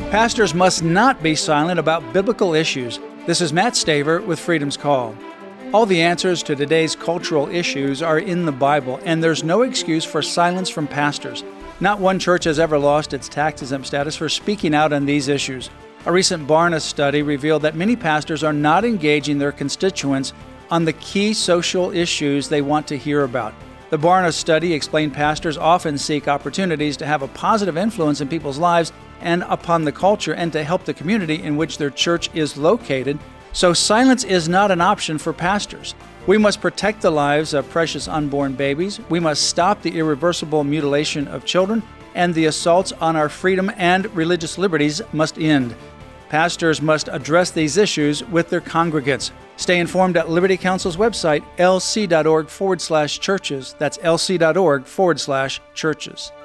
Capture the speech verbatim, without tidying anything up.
Pastors must not be silent about biblical issues. This is Matt Staver with Freedom's Call. All the answers to today's cultural issues are in the Bible, and there's no excuse for silence from pastors. Not one church has ever lost its tax-exempt status for speaking out on these issues. A recent Barna study revealed that many pastors are not engaging their constituents on the key social issues they want to hear about. The Barna study explained pastors often seek opportunities to have a positive influence in people's lives and upon the culture and to help the community in which their church is located. So silence is not an option for pastors. We must protect the lives of precious unborn babies. We must stop the irreversible mutilation of children, and the assaults on our freedom and religious liberties must end. Pastors must address these issues with their congregants. Stay informed at Liberty Counsel's website, lc.org forward slash churches. That's lc.org forward slash churches.